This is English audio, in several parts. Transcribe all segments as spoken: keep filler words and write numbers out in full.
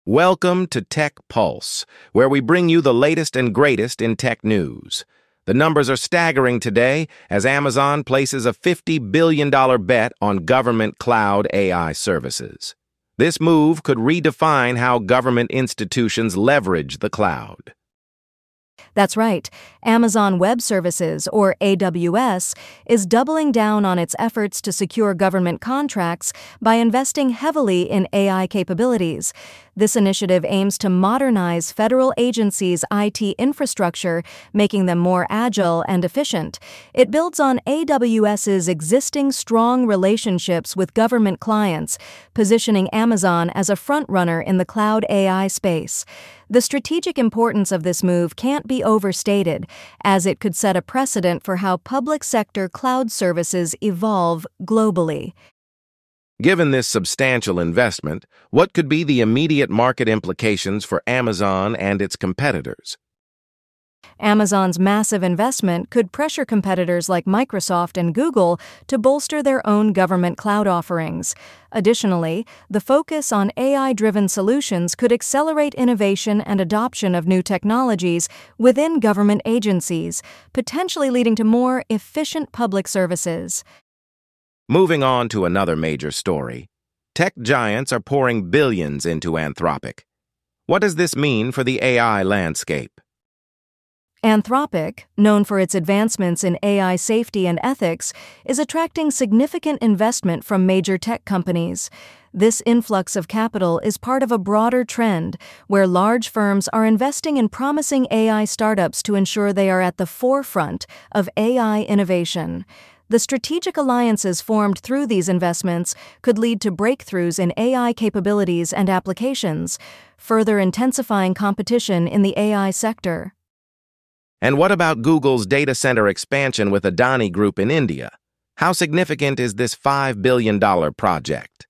Welcome to Tech Pulse, where we bring you the latest and greatest in tech news. The numbers are staggering today as Amazon places a fifty billion dollars bet on government cloud A I services. This move could redefine how government institutions leverage the cloud. That's right. Amazon Web Services, or A W S, is doubling down on its efforts to secure government contracts by investing heavily in A I capabilities. This initiative aims to modernize federal agencies' I T infrastructure, making them more agile and efficient. It builds on AWS's existing strong relationships with government clients, positioning Amazon as a frontrunner in the cloud A I space. The strategic importance of this move can't be overstated, as it could set a precedent for how public sector cloud services evolve globally. Given this substantial investment, what could be the immediate market implications for Amazon and its competitors? Amazon's massive investment could pressure competitors like Microsoft and Google to bolster their own government cloud offerings. Additionally, the focus on A I-driven solutions could accelerate innovation and adoption of new technologies within government agencies, potentially leading to more efficient public services. Moving on to another major story, tech giants are pouring billions into Anthropic. What does this mean for the A I landscape? Anthropic, known for its advancements in A I safety and ethics, is attracting significant investment from major tech companies. This influx of capital is part of a broader trend where large firms are investing in promising A I startups to ensure they are at the forefront of A I innovation. The strategic alliances formed through these investments could lead to breakthroughs in A I capabilities and applications, further intensifying competition in the A I sector. And what about Google's data center expansion with Adani Group in India? How significant is this five billion dollars project?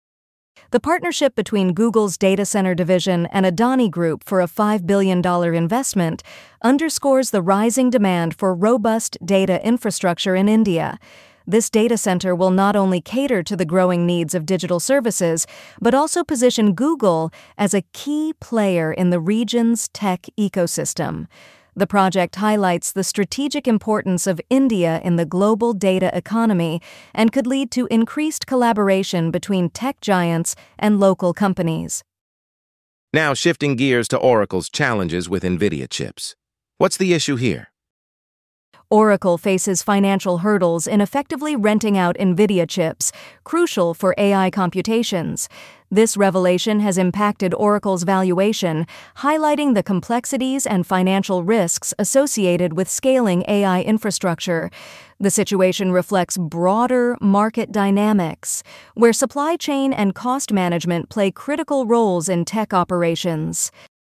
The partnership between Google's data center division and Adani Group for a five billion dollars investment underscores the rising demand for robust data infrastructure in India. This data center will not only cater to the growing needs of digital services, but also position Google as a key player in the region's tech ecosystem. The project highlights the strategic importance of India in the global data economy and could lead to increased collaboration between tech giants and local companies. Now shifting gears to Oracle's challenges with NVIDIA chips. What's the issue here? Oracle faces financial hurdles in effectively renting out NVIDIA chips, crucial for A I computations. This revelation has impacted Oracle's valuation, highlighting the complexities and financial risks associated with scaling A I infrastructure. The situation reflects broader market dynamics, where supply chain and cost management play critical roles in tech operations.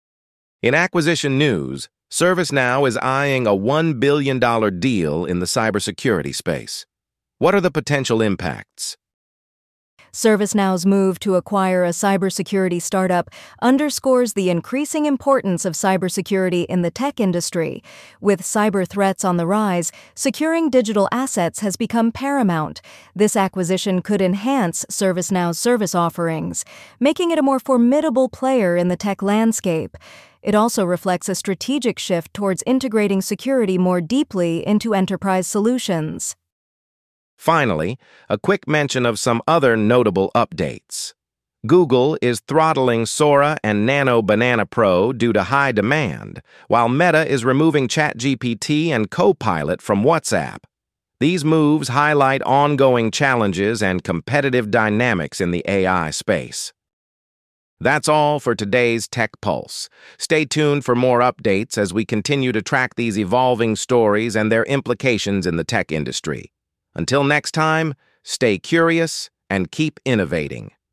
In acquisition news, ServiceNow is eyeing a one billion dollars deal in the cybersecurity space. What are the potential impacts? ServiceNow's move to acquire a cybersecurity startup underscores the increasing importance of cybersecurity in the tech industry. With cyber threats on the rise, securing digital assets has become paramount. This acquisition could enhance ServiceNow's service offerings, making it a more formidable player in the tech landscape. It also reflects a strategic shift towards integrating security more deeply into enterprise solutions. Finally, a quick mention of some other notable updates. Google is throttling Sora and Nano Banana Pro due to high demand, while Meta is removing ChatGPT and Copilot from WhatsApp. These moves highlight ongoing challenges and competitive dynamics in the A I space. That's all for today's Tech Pulse. Stay tuned for more updates as we continue to track these evolving stories and their implications in the tech industry. Until next time, stay curious and keep innovating.